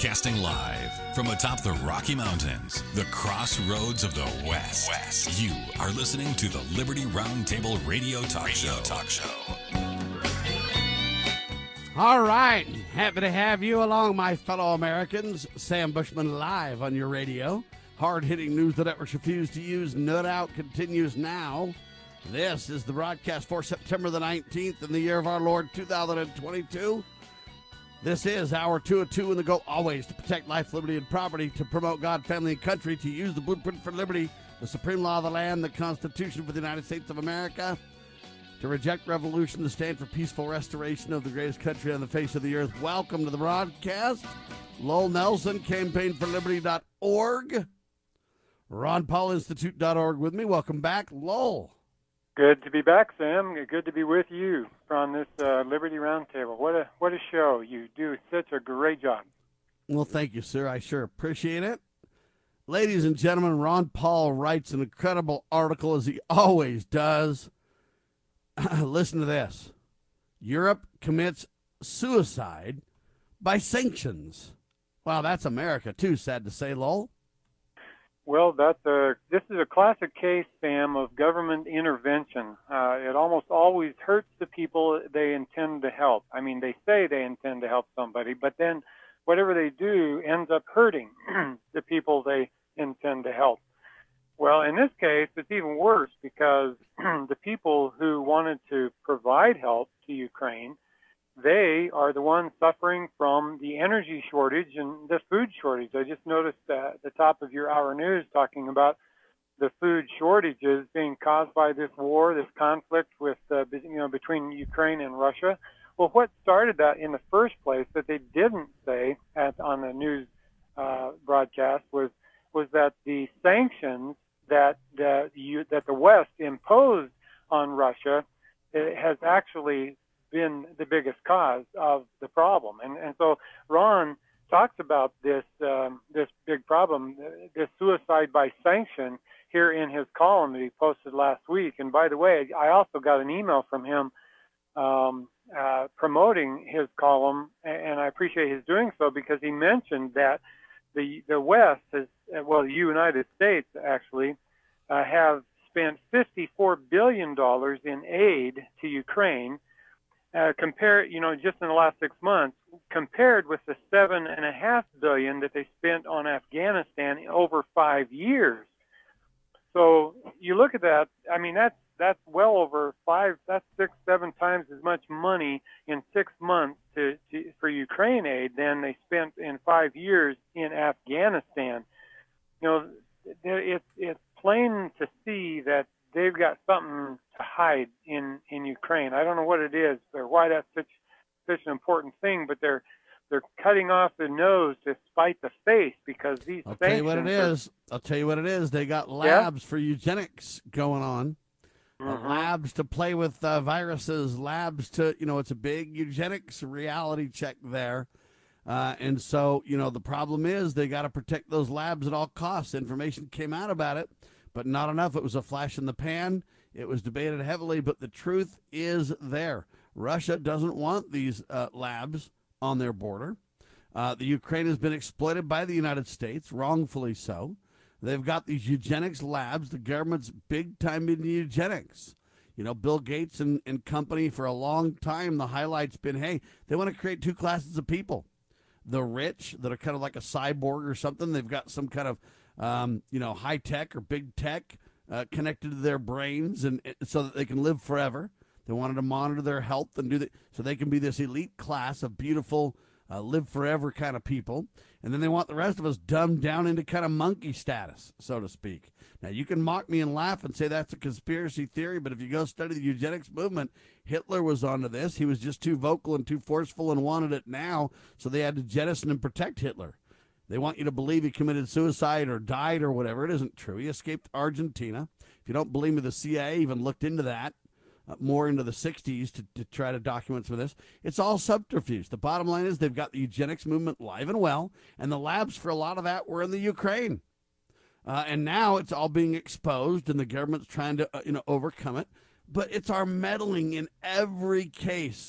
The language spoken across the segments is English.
Broadcasting live from atop the Rocky Mountains, the crossroads of the West. You are listening to the Liberty Roundtable Radio Talk Show. All right. Happy to have you along, my fellow Americans. Sam Bushman live on your radio. Hard-hitting news the networks refuse to use. No doubt continues now. This is the broadcast for September the 19th in the year of our Lord 2022. This is hour 2 of 2 in the goal always to protect life, liberty, and property, to promote God, family, and country, to use the blueprint for liberty, the supreme law of the land, the Constitution for the United States of America, to reject revolution, to stand for peaceful restoration of the greatest country on the face of the earth. Welcome to the broadcast. Lowell Nelson, campaignforliberty.org. RonPaulInstitute.org with me. Welcome back, Lowell. Good to be back, Sam. Good to be with you on this Liberty Roundtable. What a show. You do such a great job. Well, thank you, sir. I sure appreciate it. Ladies and gentlemen, Ron Paul writes an incredible article, as he always does. Listen to this. Europe commits suicide by sanctions. Wow, that's America, too, sad to say, Lowell. Well, this is a classic case, Sam, of government intervention. It almost always hurts the people they intend to help. I mean, they say they intend to help somebody, but then whatever they do ends up hurting the people they intend to help. Well, in this case, it's even worse because the people who wanted to provide help to Ukraine, they are the ones suffering from the energy shortage and the food shortage. I just noticed at the top of your hour news talking about the food shortages being caused by this war, this conflict with, between Ukraine and Russia. Well, what started that in the first place that they didn't say on the news broadcast was that the sanctions that the West imposed on Russia has actually been the biggest cause of the problem. And so Ron talks about this big problem, this suicide by sanction, here in his column that he posted last week. And by the way, I also got an email from him promoting his column, and I appreciate his doing so because he mentioned that the West the United States actually have spent $54 billion in aid to Ukraine, compared, just in the last 6 months, compared with the $7.5 billion that they spent on Afghanistan over 5 years. So you look at that. I mean, that's well over that's 6-7 times as much money in 6 months for Ukraine aid than they spent in 5 years in Afghanistan. It's plain to see that they've got something to hide in Ukraine. I don't know what it is or why that's such an important thing, but they're cutting off the nose to spite the face because these I'll tell you what it is. They got labs for eugenics going on. Labs to play with viruses, labs to, it's a big eugenics reality check there. And so, the problem is they got to protect those labs at all costs. Information came out about it, but not enough. It was a flash in the pan. It was debated heavily, but the truth is there. Russia doesn't want these labs on their border. The Ukraine has been exploited by the United States, wrongfully so. They've got these eugenics labs. The government's big time in eugenics. Bill Gates and company, for a long time, the highlight's been, hey, they want to create two classes of people. The rich that are kind of like a cyborg or something. They've got some kind of high tech or big tech connected to their brains, and so that they can live forever. They wanted to monitor their health and do that, so they can be this elite class of beautiful, live forever kind of people. And then they want the rest of us dumbed down into kind of monkey status, so to speak. Now, you can mock me and laugh and say that's a conspiracy theory, but if you go study the eugenics movement, Hitler was onto this. He was just too vocal and too forceful and wanted it now, so they had to jettison and protect Hitler. They want you to believe he committed suicide or died or whatever. It isn't true. He escaped Argentina. If you don't believe me, the CIA even looked into that more into the 60s to try to document some of this. It's all subterfuge. The bottom line is they've got the eugenics movement live and well, and the labs for a lot of that were in the Ukraine. And now it's all being exposed, and the government's trying to overcome it. But it's our meddling in every case.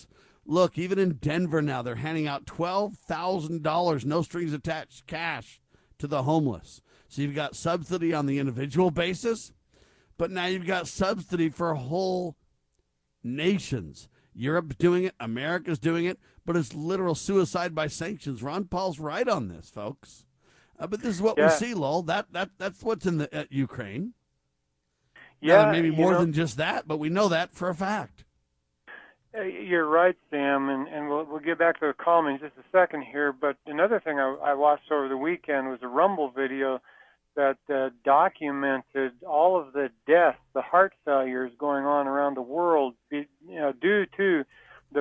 Look, even in Denver now, they're handing out $12,000, no strings attached cash to the homeless. So you've got subsidy on the individual basis, but now you've got subsidy for whole nations. Europe's doing it, America's doing it, but it's literal suicide by sanctions. Ron Paul's right on this, folks. But this is what we see, Lowell. That's what's in the Ukraine. Yeah, now, maybe more than just that, but we know that for a fact. You're right, Sam, and we'll get back to the column in just a second here. But another thing I watched over the weekend was a Rumble video that documented all of the deaths, the heart failures going on around the world, due to the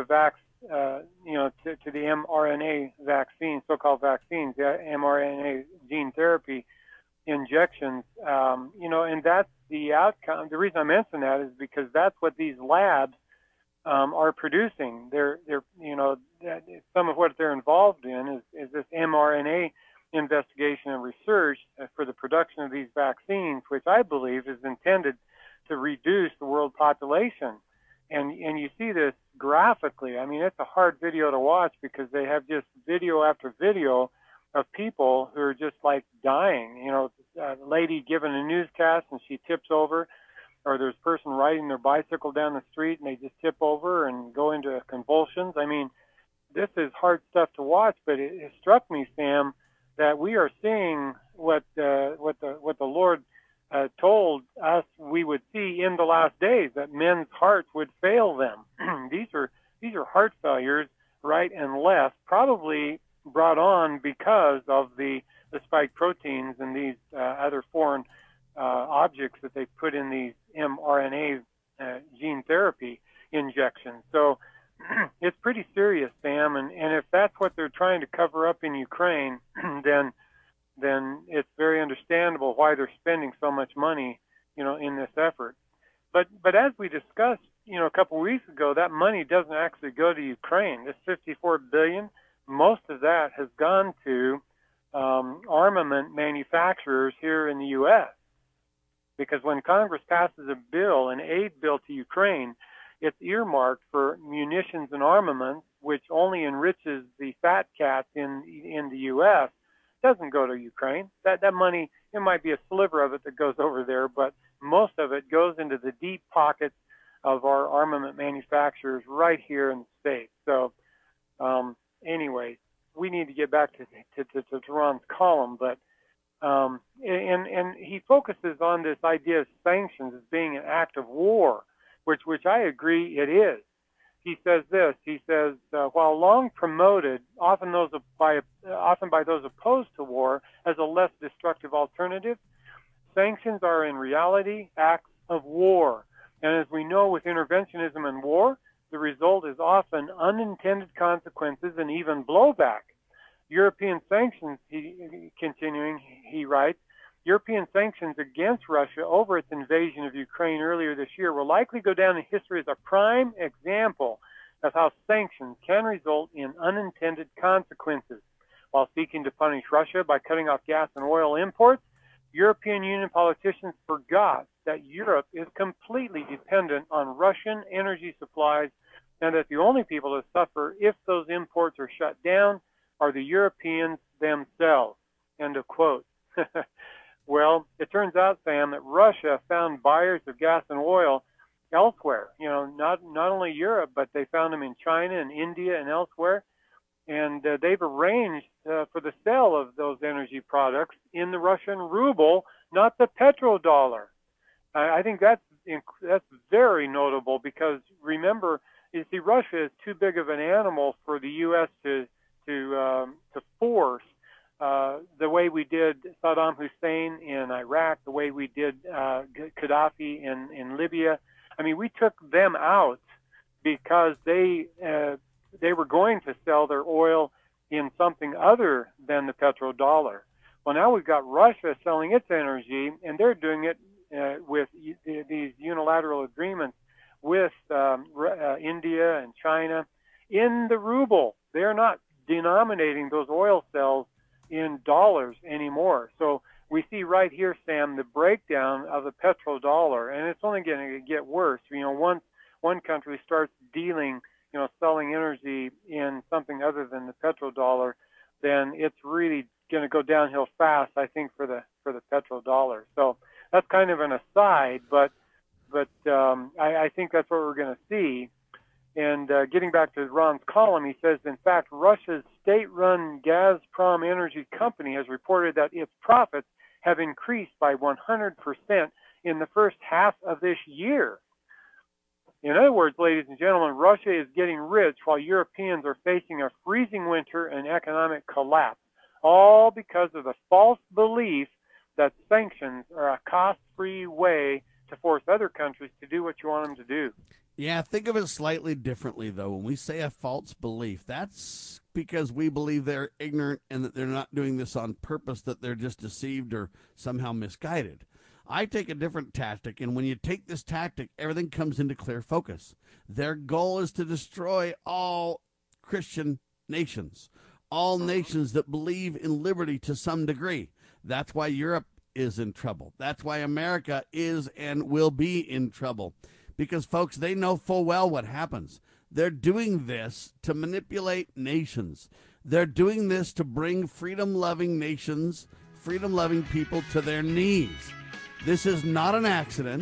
to the mRNA vaccine, so-called vaccines, the mRNA gene therapy injections. And that's the outcome. The reason I mention that is because that's what these labs are producing. They're some of what they're involved in is this mRNA investigation and research for the production of these vaccines, which I believe is intended to reduce the world population. And you see this graphically. I mean, it's a hard video to watch because they have just video after video of people who are just like dying. A lady giving a newscast and she tips over, or there's a person riding their bicycle down the street and they just tip over and go into convulsions. I mean, this is hard stuff to watch, but it struck me, Sam, that we are seeing what the Lord told us we would see in the last days, that men's hearts would fail them. These are heart failures, right and left, probably brought on because of the spike proteins and these other foreign objects that they put in these mRNA gene therapy injections. So it's pretty serious, Sam, and if that's what they're trying to cover up in Ukraine, then it's very understandable why they're spending so much money, in this effort. But as we discussed, a couple of weeks ago, that money doesn't actually go to Ukraine. This $54 billion, most of that has gone to armament manufacturers here in the U.S. Because when Congress passes a bill, an aid bill to Ukraine, it's earmarked for munitions and armaments, which only enriches the fat cats in the U.S. Doesn't go to Ukraine. That money, it might be a sliver of it that goes over there, but most of it goes into the deep pockets of our armament manufacturers right here in the States. So, anyway, we need to get back to Ron's column, but and he focuses on this idea of sanctions as being an act of war, which I agree it is. He says this. He says, while long promoted, often by those opposed to war, as a less destructive alternative, sanctions are in reality acts of war. And as we know with interventionism and war, the result is often unintended consequences and even blowback. European sanctions, he writes, European sanctions against Russia over its invasion of Ukraine earlier this year will likely go down in history as a prime example of how sanctions can result in unintended consequences. While seeking to punish Russia by cutting off gas and oil imports, European Union politicians forgot that Europe is completely dependent on Russian energy supplies and that the only people to suffer if those imports are shut down are the Europeans themselves. End of quote. Well, it turns out, Sam, that Russia found buyers of gas and oil elsewhere. Not only Europe, but they found them in China and India and elsewhere. And they've arranged for the sale of those energy products in the Russian ruble, not the petrodollar. I think that's very notable because, remember, you see, Russia is too big of an animal for the U.S. to force the way we did Saddam Hussein in Iraq, the way we did Gaddafi in Libya. I mean, we took them out because they were going to sell their oil in something other than the petrodollar. Well, now we've got Russia selling its energy, and they're doing it with these unilateral agreements with India and China in the ruble. They're not denominating those oil sales in dollars anymore. So we see right here, Sam, the breakdown of the petrodollar, and it's only going to get worse. Once one country starts dealing selling energy in something other than the petrodollar, then it's really going to go downhill fast, I think, for the petrodollar. So that's kind of an aside, but I think that's what we're going to see. And getting back to Ron's column, he says, in fact, Russia's state-run Gazprom Energy Company has reported that its profits have increased by 100% in the first half of this year. In other words, ladies and gentlemen, Russia is getting rich while Europeans are facing a freezing winter and economic collapse, all because of the false belief that sanctions are a cost-free way to force other countries to do what you want them to do. Yeah, think of it slightly differently, though. When we say a false belief, that's because we believe they're ignorant and that they're not doing this on purpose, that they're just deceived or somehow misguided. I take a different tactic, and when you take this tactic, everything comes into clear focus. Their goal is to destroy all Christian nations, all nations that believe in liberty to some degree. That's why Europe is in trouble. That's why America is and will be in trouble. Because, folks, they know full well what happens. They're doing this to manipulate nations. They're doing this to bring freedom-loving nations, freedom-loving people to their knees. This is not an accident,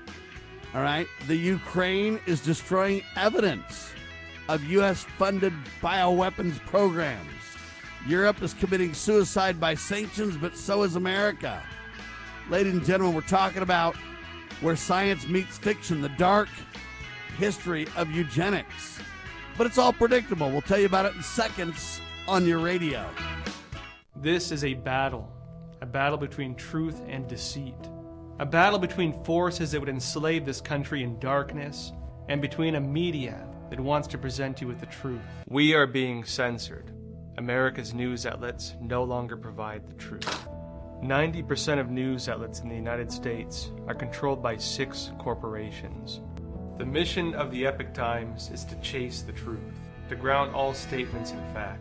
all right? The Ukraine is destroying evidence of U.S.-funded bioweapons programs. Europe is committing suicide by sanctions, but so is America. Ladies and gentlemen, we're talking about where science meets fiction, the dark history of eugenics. But it's all predictable. We'll tell you about it in seconds on your radio. This is a battle between truth and deceit, a battle between forces that would enslave this country in darkness and between a media that wants to present you with the truth. We are being censored. America's news outlets no longer provide the truth. 90% of news outlets in the United States are controlled by 6 corporations. The mission of the Epoch Times is to chase the truth, to ground all statements in fact.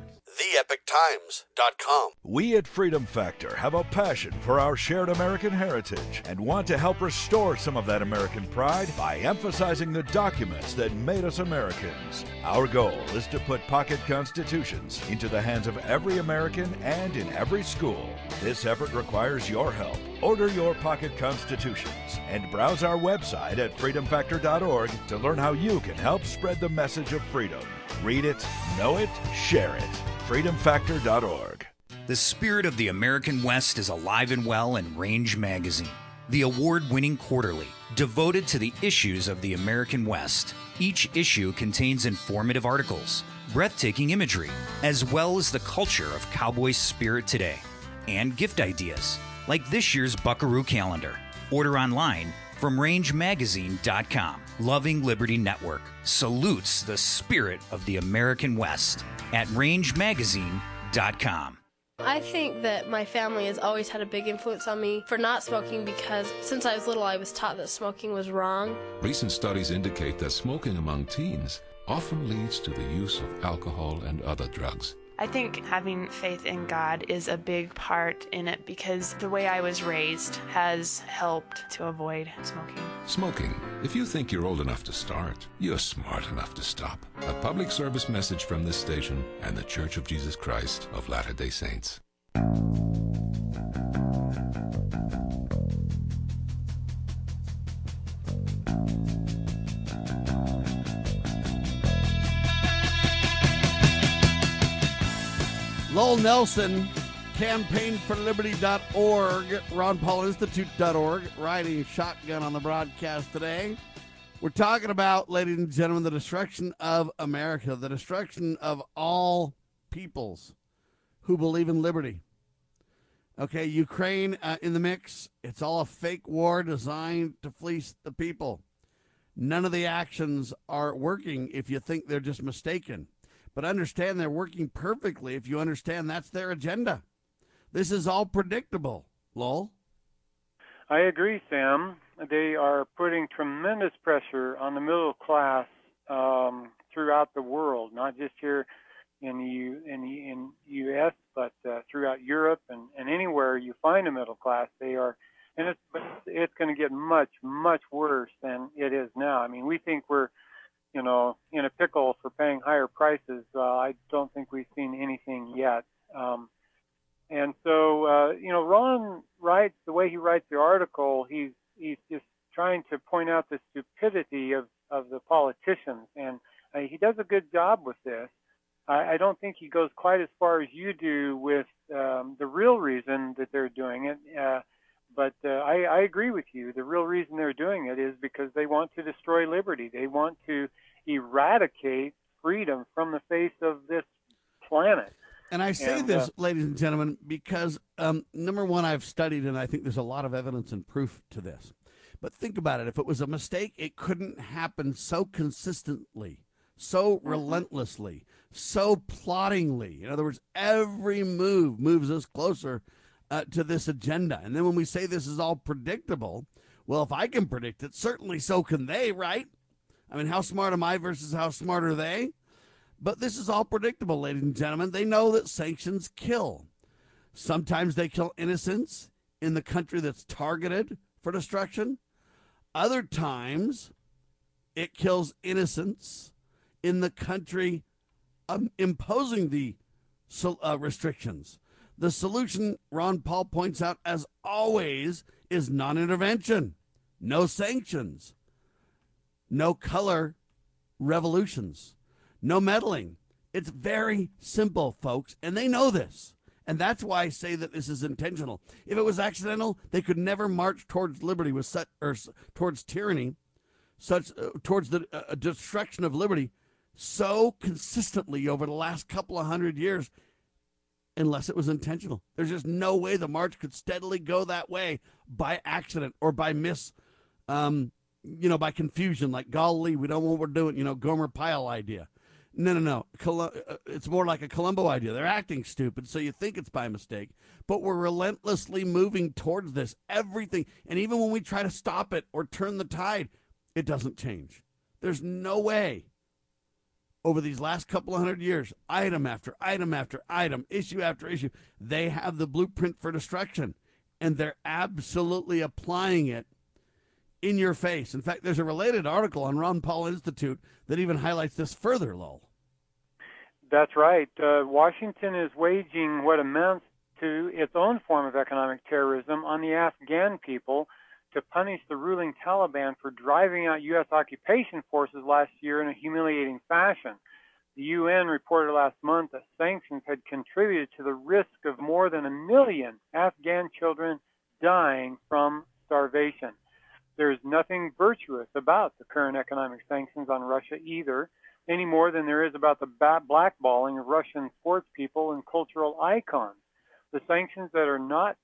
TheEpochTimes.com. We at Freedom Factor have a passion for our shared American heritage and want to help restore some of that American pride by emphasizing the documents that made us Americans. Our goal is to put pocket constitutions into the hands of every American and in every school. This effort requires your help. Order your pocket constitutions and browse our website at freedomfactor.org to learn how you can help spread the message of freedom. Read it, know it, share it. freedomfactor.org. The spirit of the American West is alive and well in Range Magazine, the award-winning quarterly devoted to the issues of the American West. Each issue contains informative articles, breathtaking imagery, as well as the culture of cowboy spirit today, and gift ideas, like this year's Buckaroo calendar. Order online from rangemagazine.com. Loving Liberty Network salutes the spirit of the American West at rangemagazine.com. I think that my family has always had a big influence on me for not smoking because since I was little I was taught that smoking was wrong. Recent studies indicate that smoking among teens often leads to the use of alcohol and other drugs. I think having faith in God is a big part in it because the way I was raised has helped to avoid smoking. Smoking. If you think you're old enough to start, you're smart enough to stop. A public service message from this station and the Church of Jesus Christ of Latter-day Saints. Lowell Nelson, campaignforliberty.org, ronpaulinstitute.org, riding shotgun on the broadcast today. We're talking about, ladies and gentlemen, the destruction of America, the destruction of all peoples who believe in liberty. Okay, Ukraine in the mix. It's all a fake war designed to fleece the people. None of the actions are working if you think they're just mistaken. But understand they're working perfectly if you understand that's their agenda. This is all predictable, Lowell. I agree, Sam. They are putting tremendous pressure on the middle class throughout the world, not just here in the U.S., but throughout Europe and anywhere you find a middle class. They are, and it's going to get much, much worse than it is now. I mean, we think we're in a pickle for paying higher prices. I don't think we've seen anything yet. And so, Ron writes, the way he writes the article, he's just trying to point out the stupidity of the politicians. And he does a good job with this. I don't think he goes quite as far as you do with the real reason that they're doing it. But I agree with you. The real reason they're doing it is because they want to destroy liberty. They want to eradicate freedom from the face of this planet. And I say this, ladies and gentlemen, because, number one, I've studied, and I think there's a lot of evidence and proof to this. But think about it. If it was a mistake, it couldn't happen so consistently, so relentlessly, so plottingly. In other words, every move moves us closer to this agenda. And then when we say this is all predictable, well, if I can predict it, certainly so can they, right? I mean, how smart am I versus how smart are they? But this is all predictable, ladies and gentlemen. They know that sanctions kill. Sometimes they kill innocents in the country that's targeted for destruction. Other times, it kills innocents in the country imposing the restrictions. The solution, Ron Paul points out, as always, is non-intervention, no sanctions, no color revolutions, no meddling. It's very simple, folks, and they know this. And that's why I say that this is intentional. If it was accidental, they could never march towards liberty with such, or towards tyranny, towards the destruction of liberty so consistently over the last couple of hundred years, unless it was intentional. There's just no way the march could steadily go that way by accident or by by confusion, like, golly, we don't know what we're doing, Gomer Pyle idea. No. It's more like a Columbo idea. They're acting stupid, so you think it's by mistake. But we're relentlessly moving towards this. Everything. And even when we try to stop it or turn the tide, it doesn't change. There's no way over these last couple of hundred years, item after item after item, issue after issue, they have the blueprint for destruction. And they're absolutely applying it in your face. In fact, there's a related article on Ron Paul Institute that even highlights this further, Lowell. That's right. Washington is waging what amounts to its own form of economic terrorism on the Afghan people to punish the ruling Taliban for driving out U.S. occupation forces last year in a humiliating fashion. The UN reported last month that sanctions had contributed to the risk of more than 1 million Afghan children dying from starvation. There's nothing virtuous about the current economic sanctions on Russia either, any more than there is about the blackballing of Russian sports people and cultural icons. The sanctions are not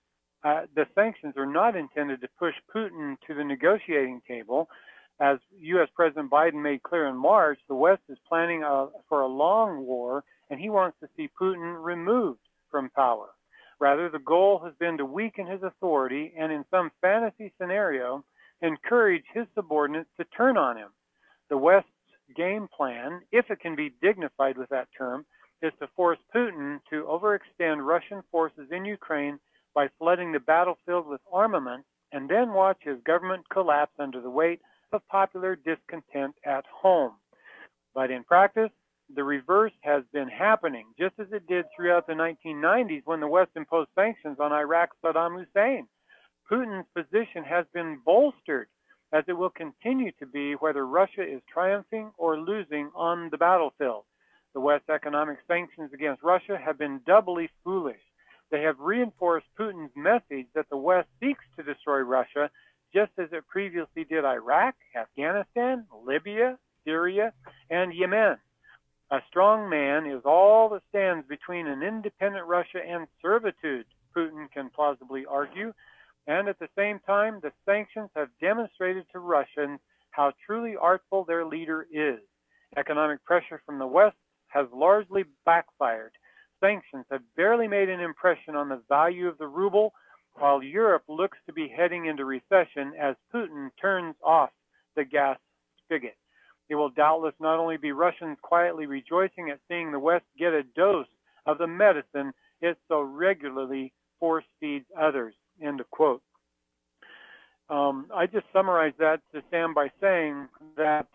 intended to push Putin to the negotiating table. As U.S. President Biden made clear in March, the West is planning for a long war, and he wants to see Putin removed from power. Rather, the goal has been to weaken his authority and, in some fantasy scenario, encourage his subordinates to turn on him. The West's game plan, if it can be dignified with that term, is to force Putin to overextend Russian forces in Ukraine by flooding the battlefield with armament, and then watch his government collapse under the weight of popular discontent at home. But in practice, the reverse has been happening, just as it did throughout the 1990s when the West imposed sanctions on Iraq's Saddam Hussein. Putin's position has been bolstered, as it will continue to be whether Russia is triumphing or losing on the battlefield. The West's economic sanctions against Russia have been doubly foolish. They have reinforced Putin's message that the West seeks to destroy Russia, just as it previously did Iraq, Afghanistan, Libya, Syria, and Yemen. A strong man is all that stands between an independent Russia and servitude, Putin can plausibly argue. And at the same time, the sanctions have demonstrated to Russians how truly artful their leader is. Economic pressure from the West has largely backfired. Sanctions have barely made an impression on the value of the ruble, while Europe looks to be heading into recession as Putin turns off the gas spigot. It will doubtless not only be Russians quietly rejoicing at seeing the West get a dose of the medicine it so regularly force feeds others. End of quote. I just summarized that to Sam by saying that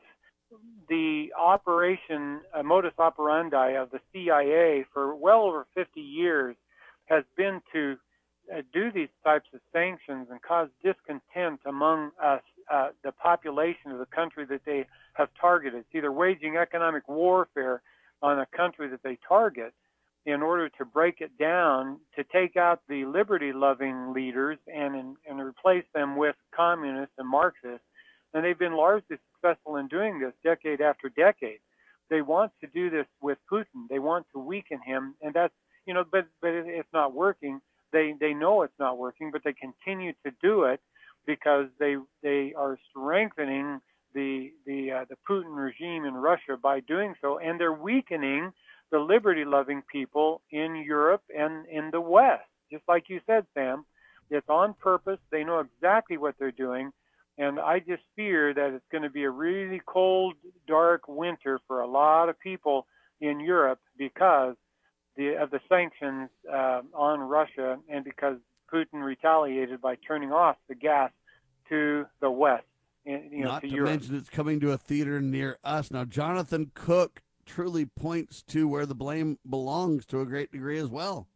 the operation, modus operandi of the CIA for well over 50 years has been to do these types of sanctions and cause discontent among us, the population of the country that they have targeted. It's either waging economic warfare on a country that they target in order to break it down, to take out the liberty-loving leaders and replace them with communists and Marxists. And they've been largely successful in doing this decade after decade. They want to do this with Putin. They want to weaken him, and that's, but it's not working. They know it's not working, but they continue to do it because they are strengthening the Putin regime in Russia by doing so, and they're weakening the liberty-loving people in Europe and in the West. Just like you said, Sam, it's on purpose. They know exactly what they're doing. And I just fear that it's going to be a really cold, dark winter for a lot of people in Europe because of the sanctions on Russia and because Putin retaliated by turning off the gas to the West. Not to Europe. mention it's coming to a theater near us. Now, Jonathan Cook truly points to where the blame belongs to a great degree as well.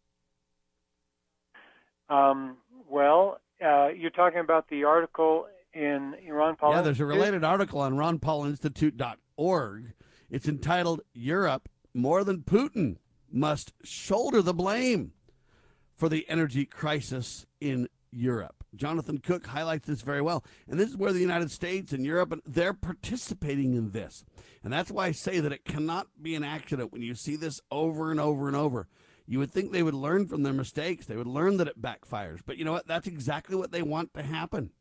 You're talking about the article in Ron Paul Yeah, there's a Institute? related article on ronpaulinstitute.org. It's entitled, Europe, More Than Putin, Must Shoulder the Blame for the Energy Crisis in Europe. Jonathan Cook highlights this very well. And this is where the United States and Europe, they're participating in this. And that's why I say that it cannot be an accident when you see this over and over and over. You would think they would learn from their mistakes. They would learn that it backfires. But you know what? That's exactly what they want to happen.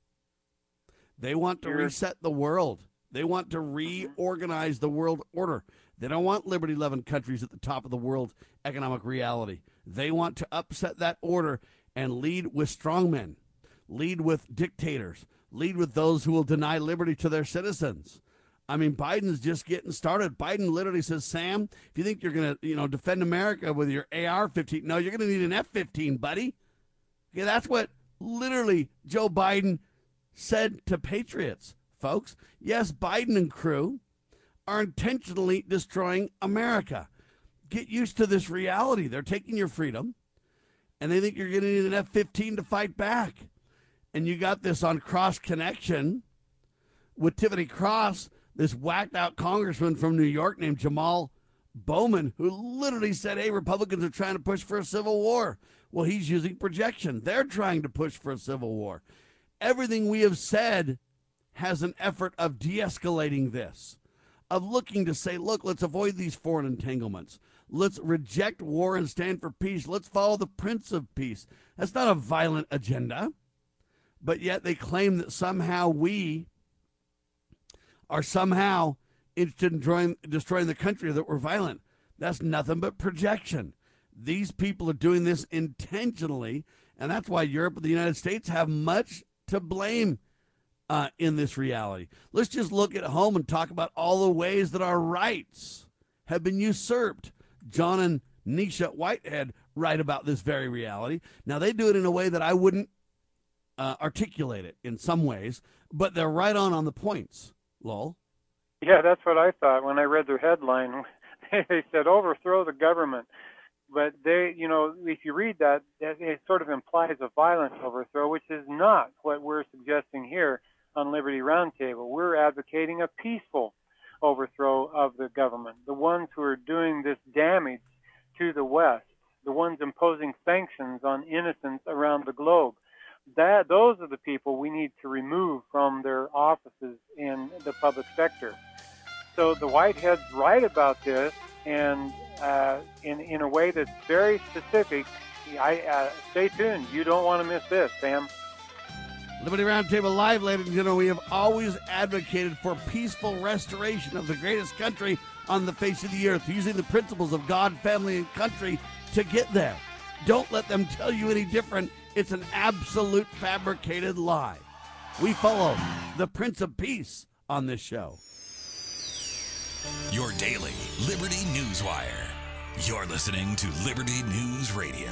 They want to reset the world. They want to reorganize the world order. They don't want liberty-loving countries at the top of the world economic reality. They want to upset that order and lead with strongmen, lead with dictators, lead with those who will deny liberty to their citizens. I mean, Biden's just getting started. Biden literally says, Sam, if you think you're going to, defend America with your AR-15, no, you're going to need an F-15, buddy. Okay, that's what literally Joe Biden said to patriots, folks. Yes, Biden and crew are intentionally destroying America. Get used to this reality. They're taking your freedom, and they think you're going to need an F-15 to fight back. And you got this on Cross Connection with Tiffany Cross, this whacked-out congressman from New York named Jamal Bowman, who literally said, hey, Republicans are trying to push for a civil war. Well, he's using projection. They're trying to push for a civil war. Everything we have said has an effort of de-escalating this, of looking to say, look, let's avoid these foreign entanglements. Let's reject war and stand for peace. Let's follow the Prince of Peace. That's not a violent agenda. But yet they claim that somehow we are somehow interested in destroying the country, that we're violent. That's nothing but projection. These people are doing this intentionally, and that's why Europe and the United States have much to blame in this reality. Let's just look at home and talk about all the ways that our rights have been usurped. John and Nisha Whitehead write about this very reality. Now, they do it in a way that I wouldn't articulate it in some ways, but they're right on the points, Lowell. Yeah, that's what I thought when I read their headline. They said, overthrow the government. But they, if you read that, it sort of implies a violent overthrow, which is not what we're suggesting here on Liberty Roundtable. We're advocating a peaceful overthrow of the government, the ones who are doing this damage to the West, the ones imposing sanctions on innocents around the globe. Those are the people we need to remove from their offices in the public sector. So the Whiteheads write about this, and in a way that's very specific. Stay tuned. You don't want to miss this, Sam. Liberty Roundtable Live, ladies and gentlemen. We have always advocated for peaceful restoration of the greatest country on the face of the earth, using the principles of God, family, and country to get there. Don't let them tell you any different. It's an absolute fabricated lie. We follow the Prince of Peace on this show. Your daily Liberty Newswire. You're listening to Liberty News Radio.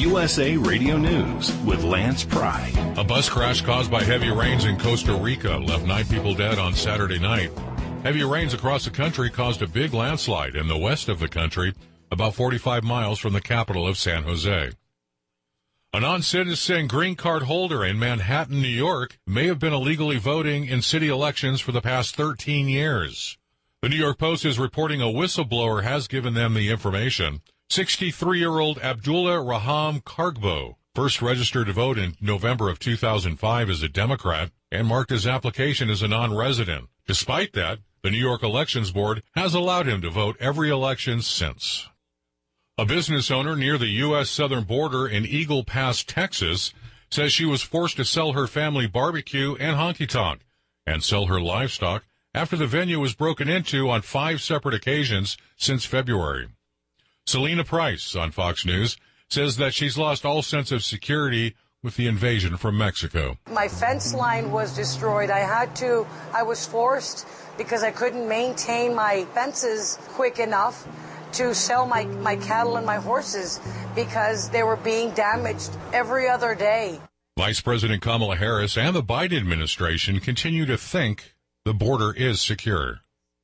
USA Radio News with Lance Pry. A bus crash caused by heavy rains in Costa Rica left 9 people dead on Saturday night. Heavy rains across the country caused a big landslide in the west of the country, about 45 miles from the capital of San Jose. A non-citizen green card holder in Manhattan, New York, may have been illegally voting in city elections for the past 13 years. The New York Post is reporting a whistleblower has given them the information. 63-year-old Abdullah Raham Kargbo first registered to vote in November of 2005 as a Democrat and marked his application as a non-resident. Despite that, the New York Elections Board has allowed him to vote every election since. A business owner near the U.S. southern border in Eagle Pass, Texas, says she was forced to sell her family barbecue and honky-tonk and sell her livestock after the venue was broken into on 5 separate occasions since February. Selena Price on Fox News says that she's lost all sense of security with the invasion from Mexico. My fence line was destroyed. I was forced because I couldn't maintain my fences quick enough to sell my cattle and my horses because they were being damaged every other day. Vice President Kamala Harris and the Biden administration continue to think the border is secure.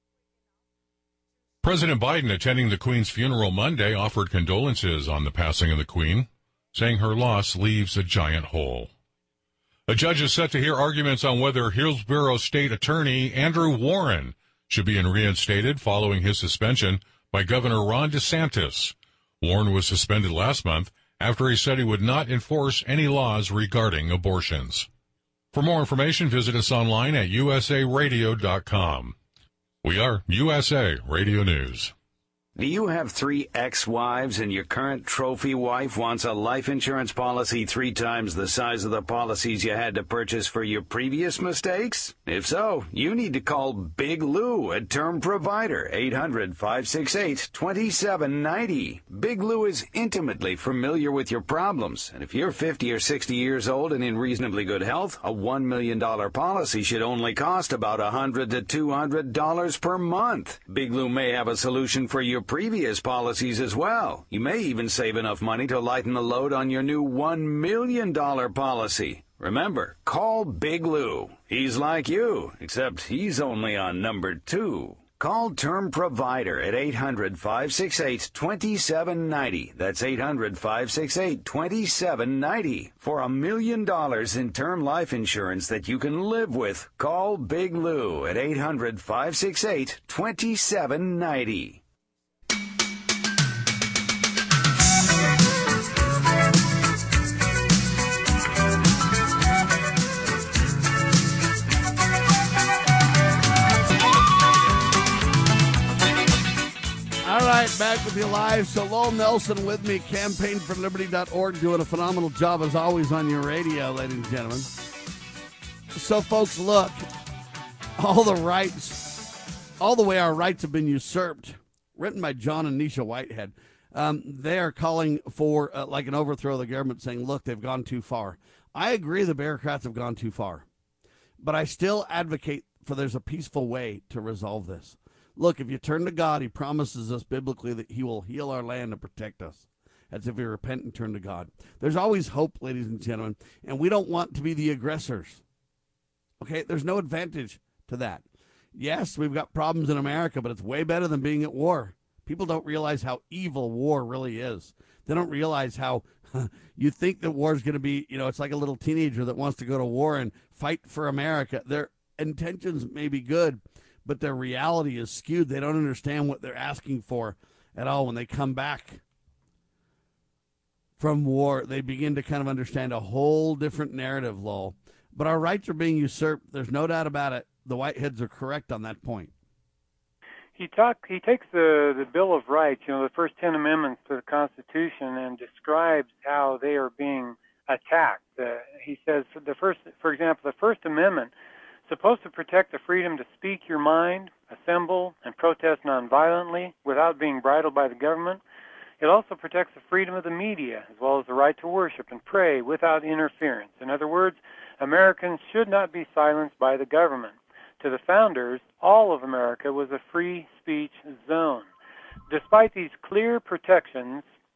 President Biden, attending the Queen's funeral Monday, offered condolences on the passing of the Queen, saying her loss leaves a giant hole. A judge is set to hear arguments on whether Hillsborough State Attorney Andrew Warren should be reinstated following his suspension by Governor Ron DeSantis. Warren was suspended last month after he said he would not enforce any laws regarding abortions. For more information, visit us online at usaradio.com. We are USA Radio News. Do you have 3 ex-wives and your current trophy wife wants a life insurance policy 3 times the size of the policies you had to purchase for your previous mistakes? If so, you need to call Big Lou at Term Provider, 800-568-2790. Big Lou is intimately familiar with your problems, and if you're 50 or 60 years old and in reasonably good health, a $1 million policy should only cost about $100 to $200 per month. Big Lou may have a solution for your previous policies as well. You may even save enough money to lighten the load on your new $1 million policy. Remember, call Big Lou. He's like you, except he's only on number 2. Call Term Provider at 800-568-2790. That's 800-568-2790. For $1 million in term life insurance that you can live with, call Big Lou at 800-568-2790. All right, back with you live. So Lowell Nelson with me, campaignforliberty.org, doing a phenomenal job as always on your radio, ladies and gentlemen. So, folks, look, all the way our rights have been usurped, written by John and Nisha Whitehead. They are calling for like an overthrow of the government, saying, look, they've gone too far. I agree the bureaucrats have gone too far, but I still advocate for there's a peaceful way to resolve this. Look, if you turn to God, he promises us biblically that he will heal our land and protect us. That's if we repent and turn to God. There's always hope, ladies and gentlemen, and we don't want to be the aggressors. Okay, there's no advantage to that. Yes, we've got problems in America, but it's way better than being at war. People don't realize how evil war really is. They don't realize how you think that war is going to be, it's like a little teenager that wants to go to war and fight for America. Their intentions may be good, but their reality is skewed. They don't understand what they're asking for at all. When they come back from war, they begin to kind of understand a whole different narrative, Lowell. But our rights are being usurped. There's no doubt about it. The Whiteheads are correct on that point. He takes the Bill of Rights, the first 10 amendments to the Constitution, and describes how they are being attacked. He says, for example, the First Amendment supposed to protect the freedom to speak your mind, assemble, and protest nonviolently without being bridled by the government. It also protects the freedom of the media, as well as the right to worship and pray without interference. In other words, Americans should not be silenced by the government. To the founders, all of America was a free speech zone. Despite these clear protections,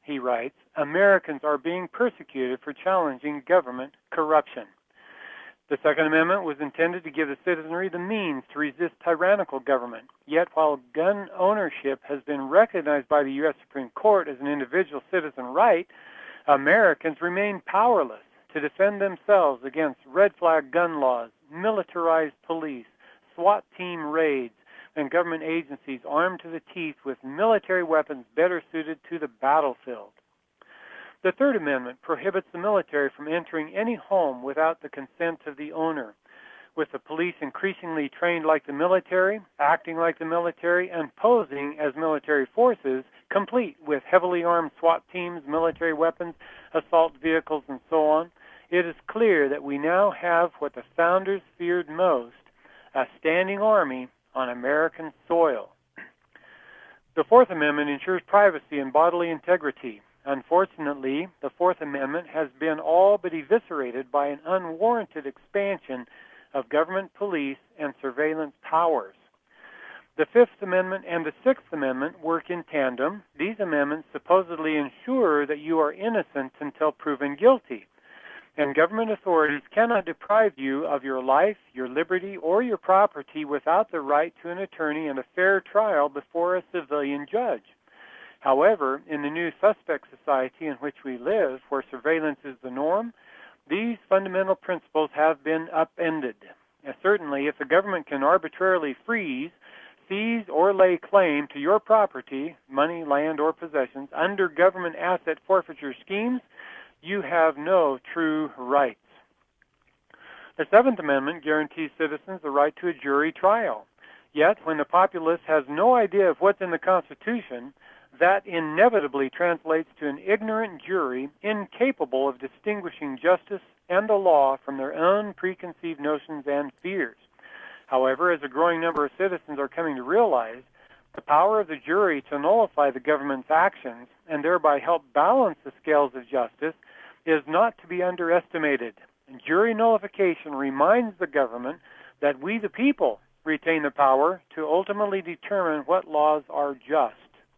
he writes, Americans are being persecuted for challenging government corruption. The Second Amendment was intended to give the citizenry the means to resist tyrannical government. Yet, while gun ownership has been recognized by the U.S. Supreme Court as an individual citizen right, Americans remain powerless to defend themselves against red flag gun laws, militarized police, SWAT team raids, and government agencies armed to the teeth with military weapons better suited to the battlefield. The Third Amendment prohibits the military from entering any home without the consent of the owner. With the police increasingly trained like the military, acting like the military, and posing as military forces, complete with heavily armed SWAT teams, military weapons, assault vehicles, and so on, it is clear that we now have what the founders feared most, a standing army on American soil. The Fourth Amendment ensures privacy and bodily integrity. Unfortunately, the Fourth Amendment has been all but eviscerated by an unwarranted expansion of government police and surveillance powers. The Fifth Amendment and the Sixth Amendment work in tandem. These amendments supposedly ensure that you are innocent until proven guilty, and government authorities cannot deprive you of your life, your liberty, or your property without the right to an attorney and a fair trial before a civilian judge. However, in the new suspect society in which we live, where surveillance is the norm, these fundamental principles have been upended. Certainly, if the government can arbitrarily freeze, seize, or lay claim to your property, money, land, or possessions, under government asset forfeiture schemes, you have no true rights. The Seventh Amendment guarantees citizens the right to a jury trial. Yet, when the populace has no idea of what's in the Constitution, that inevitably translates to an ignorant jury incapable of distinguishing justice and the law from their own preconceived notions and fears. However, as a growing number of citizens are coming to realize, the power of the jury to nullify the government's actions and thereby help balance the scales of justice is not to be underestimated. Jury nullification reminds the government that we, the people, retain the power to ultimately determine what laws are just.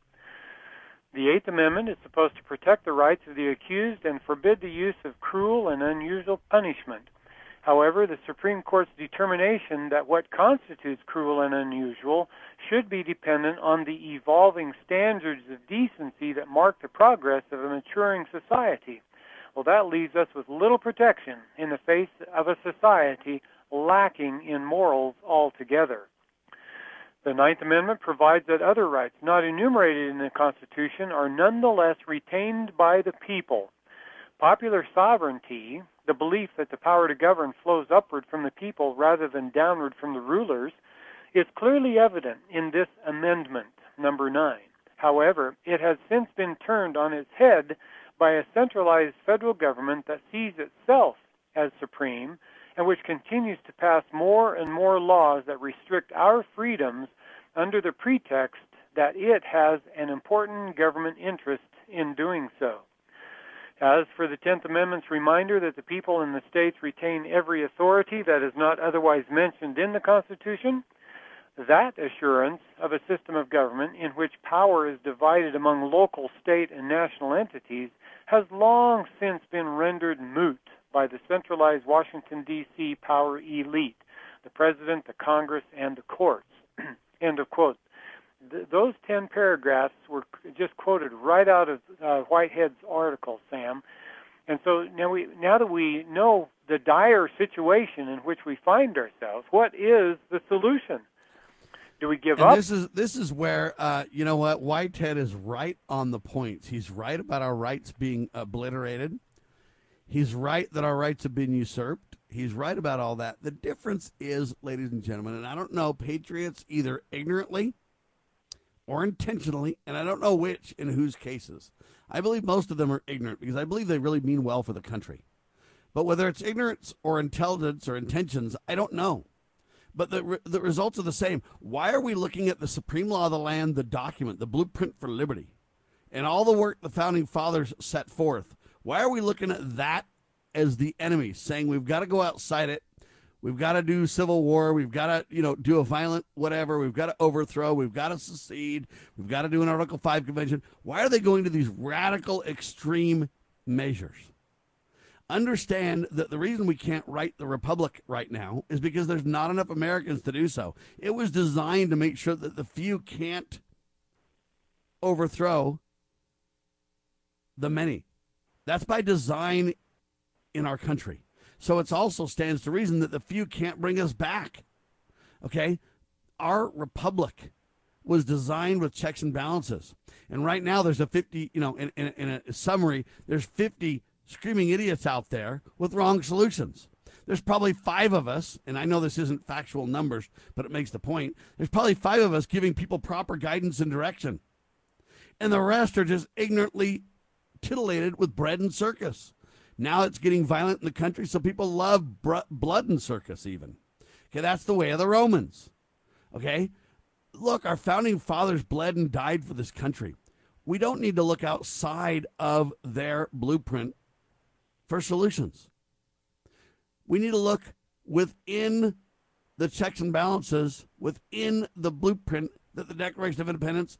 The Eighth Amendment is supposed to protect the rights of the accused and forbid the use of cruel and unusual punishment. However, the Supreme Court's determination that what constitutes cruel and unusual should be dependent on the evolving standards of decency that mark the progress of a maturing society. Well, that leaves us with little protection in the face of a society lacking in morals altogether. The Ninth Amendment provides that other rights not enumerated in the Constitution are nonetheless retained by the people. Popular sovereignty, the belief that the power to govern flows upward from the people rather than downward from the rulers, is clearly evident in this amendment, number 9. However, it has since been turned on its head by a centralized federal government that sees itself as supreme and which continues to pass more and more laws that restrict our freedoms under the pretext that it has an important government interest in doing so. As for the 10th Amendment's reminder that the people in the states retain every authority that is not otherwise mentioned in the Constitution, that assurance of a system of government in which power is divided among local, state, and national entities has long since been rendered moot by the centralized Washington, D.C. power elite, the President, the Congress, and the courts. End of quote. Those 10 paragraphs were just quoted right out of Whitehead's article, Sam. And so now that we know the dire situation in which we find ourselves, what is the solution? Do we give up? This is where, you know what, Whitehead is right on the points. He's right about our rights being obliterated. He's right that our rights have been usurped. He's right about all that. The difference is, ladies and gentlemen, and I don't know, patriots either ignorantly or intentionally, and I don't know which in whose cases. I believe most of them are ignorant because I believe they really mean well for the country. But whether it's ignorance or intelligence or intentions, I don't know. But the results are the same. Why are we looking at the supreme law of the land, the document, the blueprint for liberty, and all the work the founding fathers set forth? Why are we looking at that as the enemy, saying we've got to go outside it, We've got to do civil war. We've got to, do a violent whatever. We've got to overthrow. We've got to secede. We've got to do an Article 5 convention. Why are they going to these radical, extreme measures? Understand that the reason we can't write the Republic right now is because there's not enough Americans to do so. It was designed to make sure that the few can't overthrow the many. That's by design in our country. So it also stands to reason that the few can't bring us back. Okay? Our republic was designed with checks and balances. And right now there's a 50, in a summary, there's 50 screaming idiots out there with wrong solutions. There's probably 5 of us, and I know this isn't factual numbers, but it makes the point. There's probably 5 of us giving people proper guidance and direction. And the rest are just ignorantly titillated with bread and circus. Now it's getting violent in the country, so people love blood and circus even. Okay, that's the way of the Romans. Okay? Look, our founding fathers bled and died for this country. We don't need to look outside of their blueprint for solutions. We need to look within the checks and balances, within the blueprint that the Declaration of Independence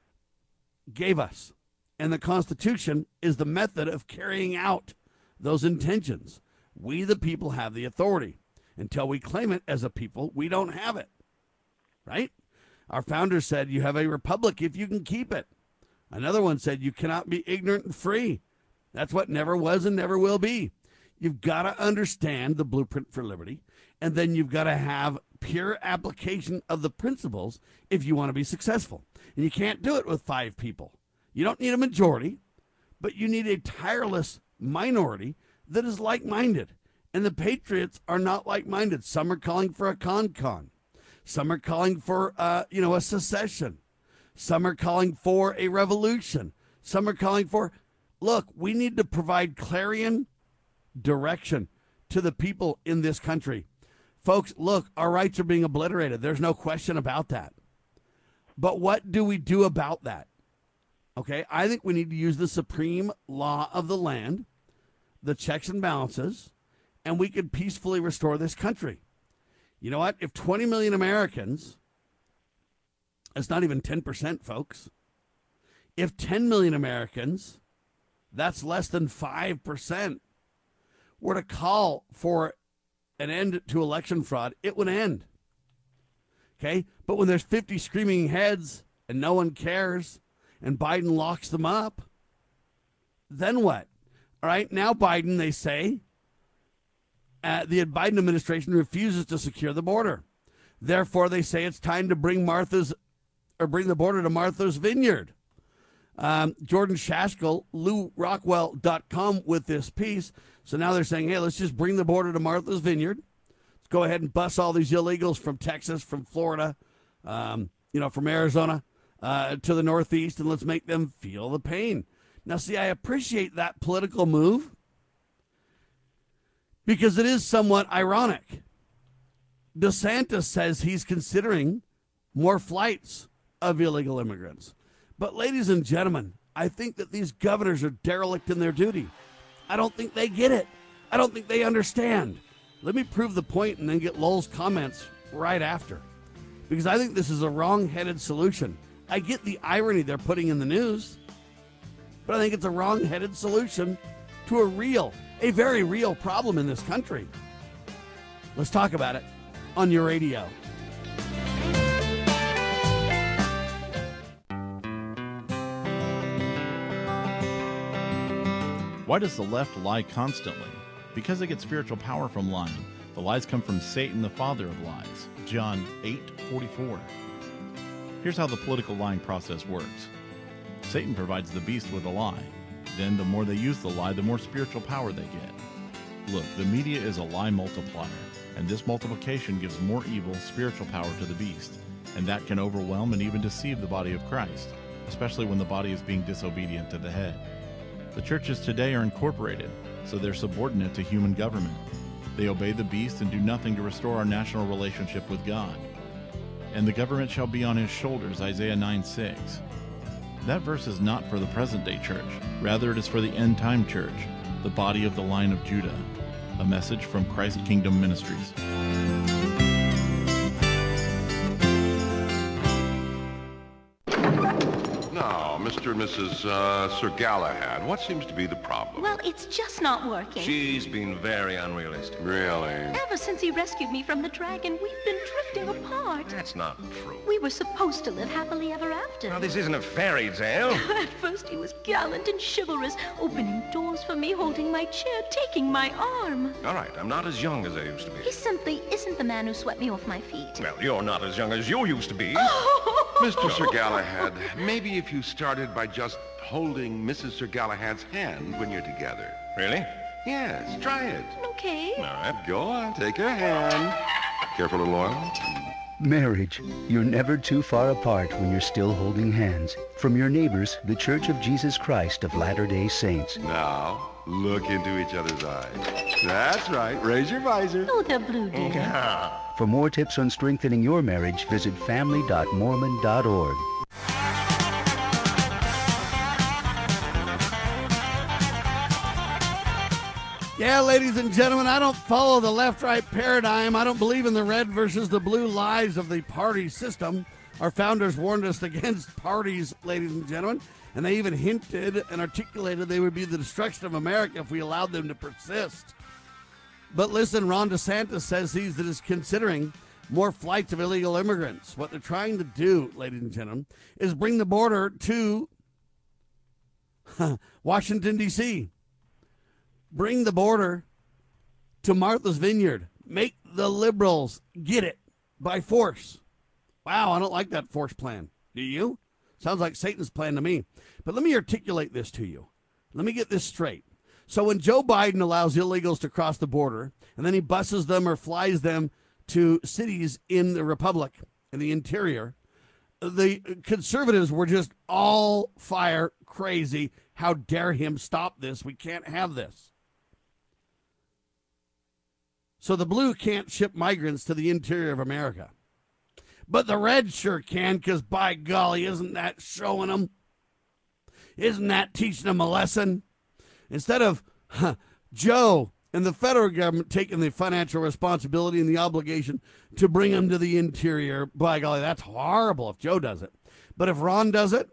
gave us. And the Constitution is the method of carrying out those intentions. We, the people, have the authority. Until we claim it as a people, we don't have it. Right? Our founders said you have a republic if you can keep it. Another one said you cannot be ignorant and free. That's what never was and never will be. You've got to understand the blueprint for liberty, and then you've got to have pure application of the principles if you want to be successful. And you can't do it with 5 people. You don't need a majority, but you need a tireless minority that is like-minded. And the patriots are not like-minded. Some are calling for a con. Some are calling for, a secession. Some are calling for a revolution. Some are calling for, look, we need to provide clarion direction to the people in this country. Folks, look, our rights are being obliterated. There's no question about that. But what do we do about that? Okay, I think we need to use the supreme law of the land, the checks and balances, and we could peacefully restore this country. You know what? If 20 million Americans, that's not even 10%, folks. If 10 million Americans, that's less than 5%, were to call for an end to election fraud, it would end. Okay? But when there's 50 screaming heads and no one cares, and Biden locks them up, then what? All right, now Biden, they say, the Biden administration refuses to secure the border. Therefore, they say it's time to bring the border to Martha's Vineyard. Jordan Shaskell, LouRockwell.com with this piece. So now they're saying, hey, let's just bring the border to Martha's Vineyard. Let's go ahead and bust all these illegals from Texas, from Florida, from Arizona, to the Northeast, and let's make them feel the pain. Now, see, I appreciate that political move because it is somewhat ironic. DeSantis says he's considering more flights of illegal immigrants. But, ladies and gentlemen, I think that these governors are derelict in their duty. I don't think they get it. I don't think they understand. Let me prove the point and then get Lowell's comments right after, because I think this is a wrong-headed solution. I get the irony they're putting in the news, but I think it's a wrong-headed solution to a very real problem in this country. Let's talk about it on your radio. Why does the left lie constantly? Because they get spiritual power from lying. The lies come from Satan, the father of lies. John 8:44. Here's how the political lying process works. Satan provides the beast with a lie. Then the more they use the lie, the more spiritual power they get. Look, the media is a lie multiplier, and this multiplication gives more evil spiritual power to the beast, and that can overwhelm and even deceive the body of Christ, especially when the body is being disobedient to the head. The churches today are incorporated, so they're subordinate to human government. They obey the beast and do nothing to restore our national relationship with God. And the government shall be on his shoulders, Isaiah 9:6. That verse is not for the present-day church. Rather, it is for the end-time church, the body of the line of Judah. A message from Christ Kingdom Ministries. Now, Mr. and Mrs. Sir Galahad, what seems to be the problem? Well, it's just not working. She's been very unrealistic. Really? Ever since he rescued me from the dragon, we've been drifting apart. That's not true. We were supposed to live happily ever after. Now, this isn't a fairy tale. At first he was gallant and chivalrous, opening doors for me, holding my chair, taking my arm. All right, I'm not as young as I used to be. He simply isn't the man who swept me off my feet. Well, you're not as young as you used to be. Mr. Sir Galahad, maybe if you started by just holding Mrs. Sir Galahad's hand when you're together. Really? Yes, try it. Okay. All right, go on, take her hand. Careful, little oil. Marriage. You're never too far apart when you're still holding hands. From your neighbors, the Church of Jesus Christ of Latter-day Saints. Now, look into each other's eyes. That's right. Raise your visor. Oh, they're blue, dear. For more tips on strengthening your marriage, visit family.mormon.org. Yeah, ladies and gentlemen, I don't follow the left-right paradigm. I don't believe in the red versus the blue lies of the party system. Our founders warned us against parties, ladies and gentlemen, and they even hinted and articulated they would be the destruction of America if we allowed them to persist. But listen, Ron DeSantis says he's considering more flights of illegal immigrants. What they're trying to do, ladies and gentlemen, is bring the border to Washington, D.C., bring the border to Martha's Vineyard. Make the liberals get it by force. Wow, I don't like that force plan. Do you? Sounds like Satan's plan to me. But let me articulate this to you. Let me get this straight. So when Joe Biden allows illegals to cross the border, and then he buses them or flies them to cities in the Republic, in the interior, the conservatives were just all fire crazy. How dare him stop this? We can't have this. So the blue can't ship migrants to the interior of America. But the red sure can, because by golly, isn't that showing them? Isn't that teaching them a lesson? Instead of Joe and the federal government taking the financial responsibility and the obligation to bring them to the interior, by golly, that's horrible if Joe does it. But if Ron does it,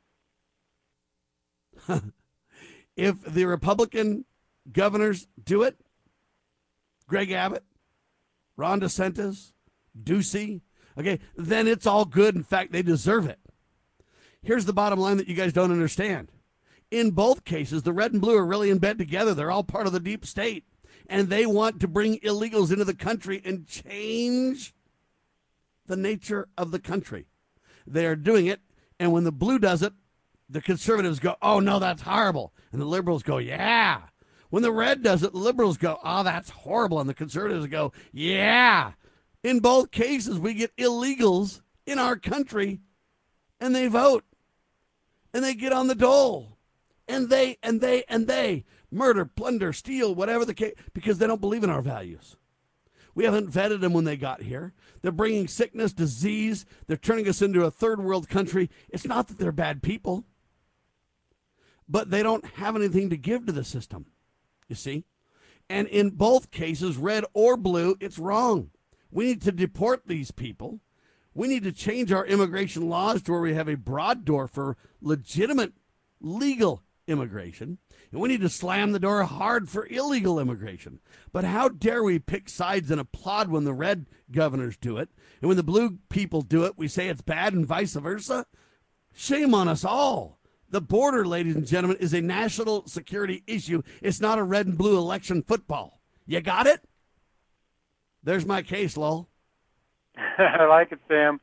if the Republican governors do it, Greg Abbott, Ron DeSantis, Ducey, okay, then it's all good. In fact, they deserve it. Here's the bottom line that you guys don't understand. In both cases, the red and blue are really in bed together. They're all part of the deep state. And they want to bring illegals into the country and change the nature of the country. They are doing it. And when the blue does it, the conservatives go, oh, no, that's horrible. And the liberals go, yeah. When the red does it, the liberals go, oh, that's horrible. And the conservatives go, yeah. In both cases, we get illegals in our country, and they vote. And they get on the dole. And they murder, plunder, steal, whatever the case, because they don't believe in our values. We haven't vetted them when they got here. They're bringing sickness, disease. They're turning us into a third world country. It's not that they're bad people, but they don't have anything to give to the system, you see? And in both cases, red or blue, it's wrong. We need to deport these people. We need to change our immigration laws to where we have a broad door for legitimate, legal immigration, and we need to slam the door hard for illegal immigration. But how dare we pick sides and applaud when the red governors do it, and when the blue people do it, we say it's bad and vice versa? Shame on us all. The border, ladies and gentlemen, is a national security issue. It's not a red and blue election football. You got it? There's my case, Lowell. I like it, Sam.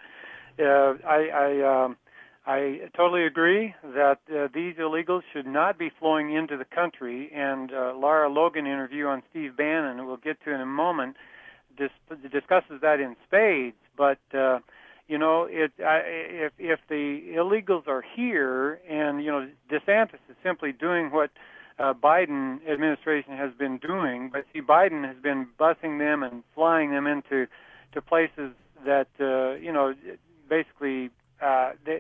I totally agree that these illegals should not be flowing into the country. And Lara Logan interview on Steve Bannon, we'll get to in a moment, discusses that in spades. But you know, if the illegals are here, and you know, DeSantis is simply doing what Biden administration has been doing, but see, Biden has been busing them and flying them into places that you know, basically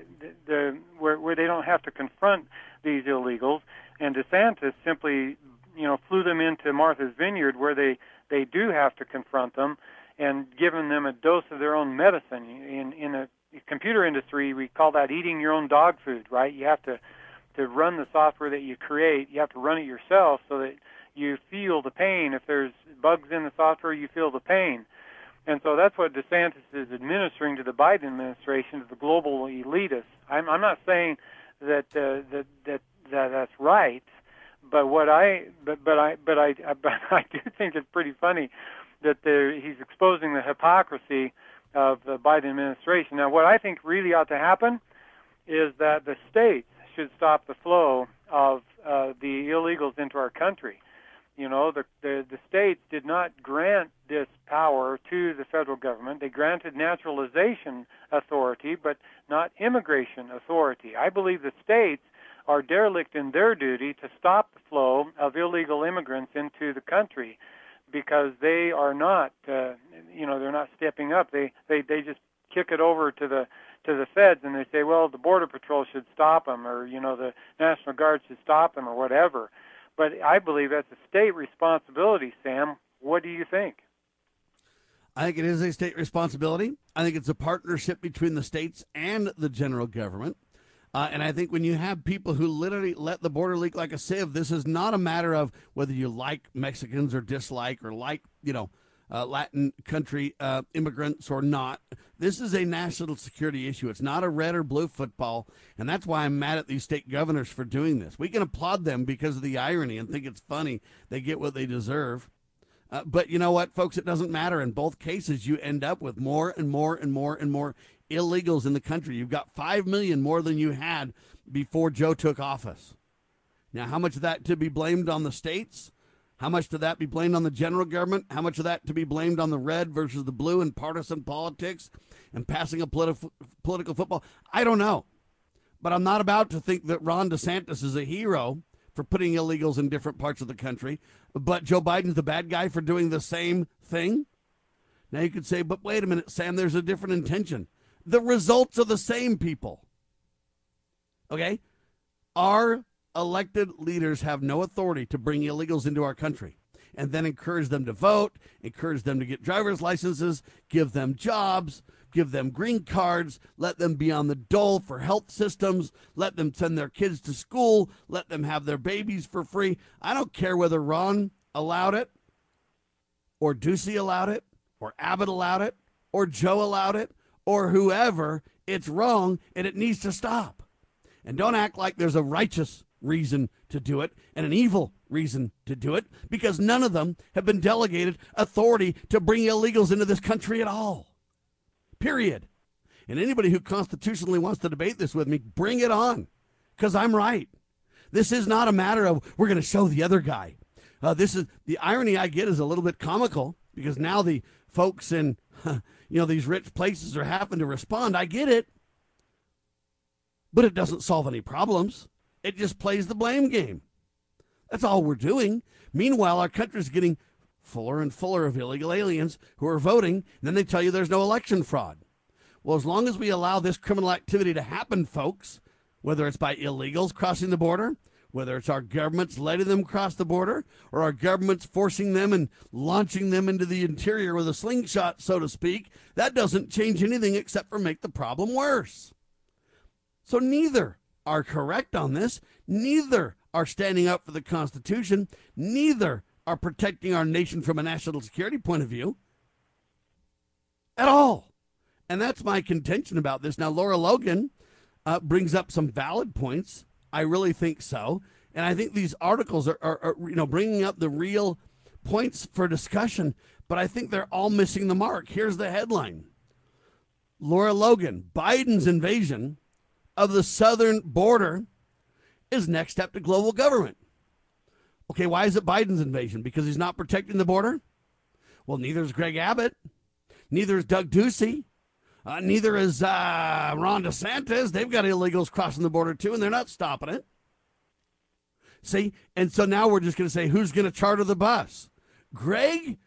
where they don't have to confront these illegals, and DeSantis simply flew them into Martha's Vineyard where they do have to confront them, and given them a dose of their own medicine. In a computer industry, we call that eating your own dog food, right? You have to run the software that you create, you have to run it yourself so that you feel the pain. If there's bugs in the software, you feel the pain. And so that's what DeSantis is administering to the Biden administration, to the global elitists. I'm not saying that that's right, but I do think it's pretty funny that he's exposing the hypocrisy of the Biden administration. Now, what I think really ought to happen is that the states should stop the flow of the illegals into our country. The states did not grant this power to the federal government. They granted naturalization authority, but not immigration authority. I believe the states are derelict in their duty to stop the flow of illegal immigrants into the country, because they are not, they're not stepping up. They just kick it over to the feds, and they say, well, the Border Patrol should stop them, or the National Guard should stop them, or whatever. But I believe that's a state responsibility, Sam. What do you think? I think it is a state responsibility. I think it's a partnership between the states and the general government. And I think when you have people who literally let the border leak like a sieve, this is not a matter of whether you like Mexicans or dislike or like, Latin country immigrants or not. This is a national security issue. It's not a red or blue football, and that's why I'm mad at these state governors for doing this. We can applaud them because of the irony and think it's funny. They get what they deserve. But you know what, folks? It doesn't matter. In both cases, you end up with more and more and more and more illegals in the country. You've got 5 million more than you had before Joe took office. Now, how much of that to be blamed on the states? How much to that be blamed on the general government? How much of that to be blamed on the red versus the blue and partisan politics and passing a political football? I don't know. But I'm not about to think that Ron DeSantis is a hero for putting illegals in different parts of the country, but Joe Biden's the bad guy for doing the same thing. Now you could say, but wait a minute, Sam, there's a different intention. The results are the same, people. Okay? Our elected leaders have no authority to bring illegals into our country and then encourage them to vote, encourage them to get driver's licenses, give them jobs, give them green cards, let them be on the dole for health systems, let them send their kids to school, let them have their babies for free. I don't care whether Ron allowed it or Ducey allowed it or Abbott allowed it or Joe allowed it or whoever. It's wrong and it needs to stop. And don't act like there's a righteous reason to do it and an evil reason to do it, because none of them have been delegated authority to bring illegals into this country at all. Period. And anybody who constitutionally wants to debate this with me, bring it on, because I'm right. This is not a matter of we're going to show the other guy. This is the irony I get is a little bit comical, because now the folks in these rich places are having to respond. I get it, but it doesn't solve any problems. It just plays the blame game. That's all we're doing. Meanwhile, our country's getting fuller and fuller of illegal aliens who are voting, and then they tell you there's no election fraud. Well, as long as we allow this criminal activity to happen, folks, whether it's by illegals crossing the border, whether it's our governments letting them cross the border, or our governments forcing them and launching them into the interior with a slingshot, so to speak, that doesn't change anything except for make the problem worse. So neither are correct on this. Neither are standing up for the Constitution. Neither are protecting our nation from a national security point of view at all. And that's my contention about this. Now, Laura Logan brings up some valid points. I really think so. And I think these articles are bringing up the real points for discussion, but I think they're all missing the mark. Here's the headline. Laura Logan, Biden's invasion of the southern border is next step to global government. Okay, why is it Biden's invasion? Because he's not protecting the border? Well, neither is Greg Abbott. Neither is Doug Ducey. Neither is Ron DeSantis. They've got illegals crossing the border too, and they're not stopping it. See? And so now we're just going to say, who's going to charter the bus? Greg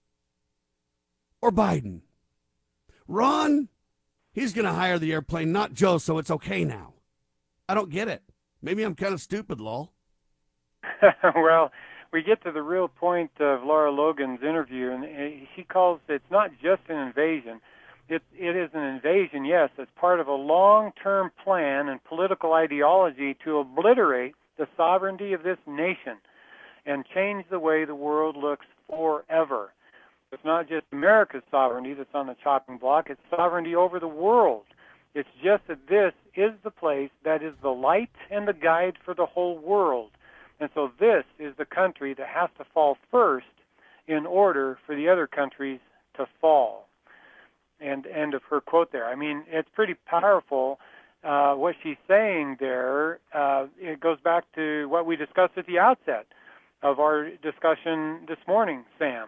or Biden? Ron? He's going to hire the airplane, not Joe, so it's okay now. I don't get it. Maybe I'm kind of stupid, lol. Well, we get to the real point of Lara Logan's interview, and she calls it's not just an invasion. It is an invasion, yes. It's part of a long-term plan and political ideology to obliterate the sovereignty of this nation and change the way the world looks forever. It's not just America's sovereignty that's on the chopping block. It's sovereignty over the world. It's just that this is the place that is the light and the guide for the whole world. And so this is the country that has to fall first in order for the other countries to fall. And end of her quote there. I mean, it's pretty powerful what she's saying there. It goes back to what we discussed at the outset of our discussion this morning, Sam.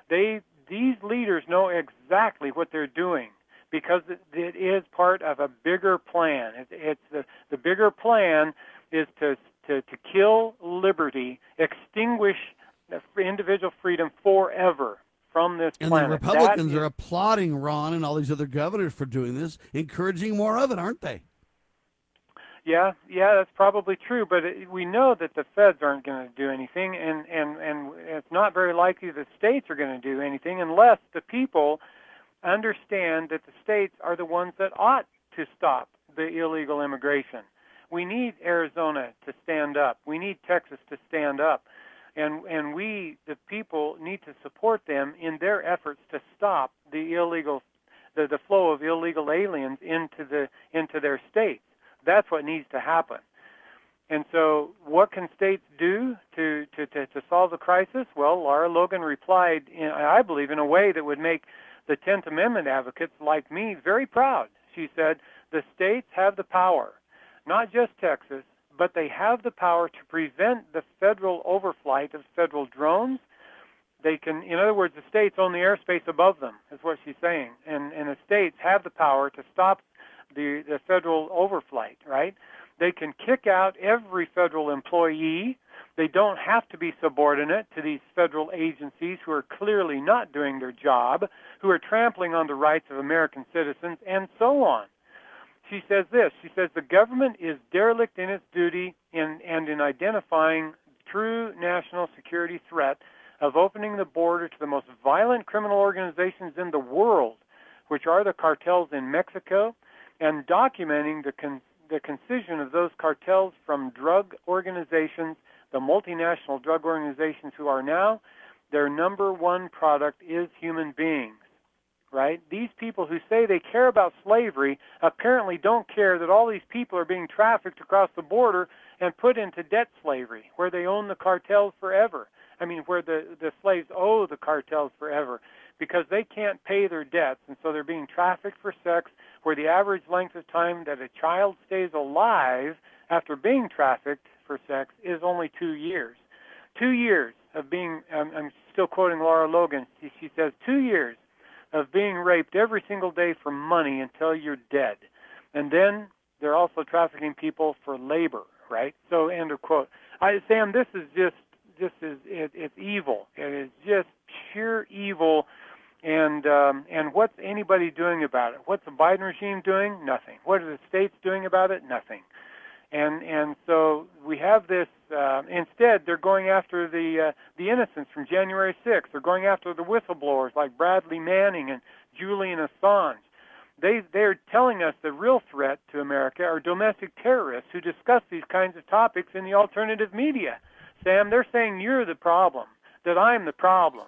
These leaders know exactly what they're doing because it is part of a bigger plan. It's the bigger plan is to kill liberty, extinguish individual freedom forever from this and planet. The Republicans are applauding Ron and all these other governors for doing this, encouraging more of it, aren't they? Yeah, that's probably true, but we know that the feds aren't going to do anything, and it's not very likely the states are going to do anything unless the people understand that the states are the ones that ought to stop the illegal immigration. We need Arizona to stand up. We need Texas to stand up. And we, the people, need to support them in their efforts to stop the flow of illegal aliens into their states. That's what needs to happen. And so what can states do to solve the crisis? Well, Lara Logan replied, I believe, in a way that would make the 10th Amendment advocates like me very proud. She said, the states have the power, not just Texas, but they have the power to prevent the federal overflight of federal drones. They can, in other words, the states own the airspace above them, is what she's saying. And the states have the power to stop the federal overflight, right? They can kick out every federal employee. They don't have to be subordinate to these federal agencies who are clearly not doing their job, who are trampling on the rights of American citizens, and so on. She says this, she says the government is derelict in its duty and in identifying true national security threat of opening the border to the most violent criminal organizations in the world, which are the cartels in Mexico, and documenting the concision of those cartels from drug organizations, the multinational drug organizations who are now, their number one product is human beings. Right? These people who say they care about slavery apparently don't care that all these people are being trafficked across the border and put into debt slavery, where they own the cartels forever. I mean, where the slaves owe the cartels forever because they can't pay their debts, and so they're being trafficked for sex, where the average length of time that a child stays alive after being trafficked for sex is only 2 years. 2 years of being, I'm still quoting Lara Logan, she says 2 years of being raped every single day for money until you're dead. And then they're also trafficking people for labor, right? So, end of quote. Sam, it's evil. It is just pure evil. And what's anybody doing about it? What's the Biden regime doing? Nothing. What are the states doing about it? Nothing. And so we have this. Instead, they're going after the innocents from January 6th. They're going after the whistleblowers like Bradley Manning and Julian Assange. They're telling us the real threat to America are domestic terrorists who discuss these kinds of topics in the alternative media. Sam, they're saying you're the problem, that I'm the problem.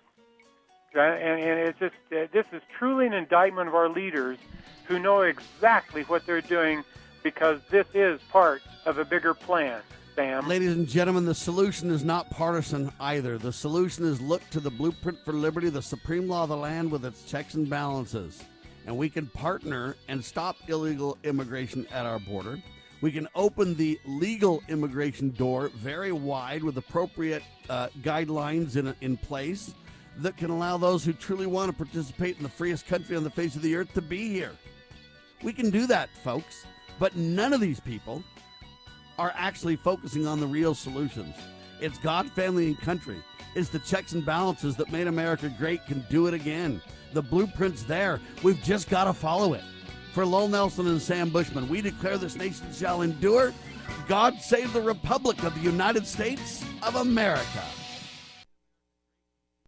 And it's just this is truly an indictment of our leaders who know exactly what they're doing, because this is part of a bigger plan, Sam. Ladies and gentlemen, the solution is not partisan either. The solution is look to the Blueprint for Liberty, the supreme law of the land with its checks and balances. And we can partner and stop illegal immigration at our border. We can open the legal immigration door very wide with appropriate guidelines in place that can allow those who truly want to participate in the freest country on the face of the earth to be here. We can do that, folks. But none of these people are actually focusing on the real solutions. It's God, family, and country. It's the checks and balances that made America great can do it again. The blueprint's there. We've just got to follow it. For Lowell Nelson and Sam Bushman, we declare this nation shall endure. God save the Republic of the United States of America.